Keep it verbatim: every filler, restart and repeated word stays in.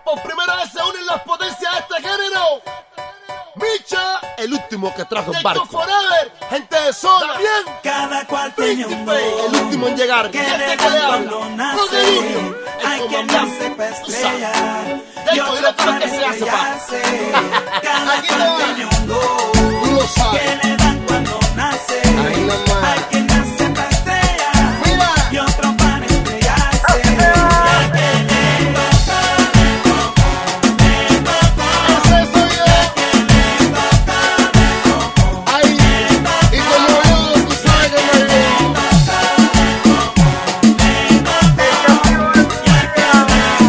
Por primera vez se unen las potencias de este género. Micha, el último que trajo el Jacob barco. Forever, gente de zona. Bien, Cada cual tiene un Príncipe, don, el último en llegar. que Este de que le tanto habla. lo José nace. Lucio, el Hay que comandante. nacer para Tú sabes. estrellar Ya, y yo otro creo que para se hace, pa. estrellarse. Cada Aquí te cual va. tiene un don Tú lo que sabes. le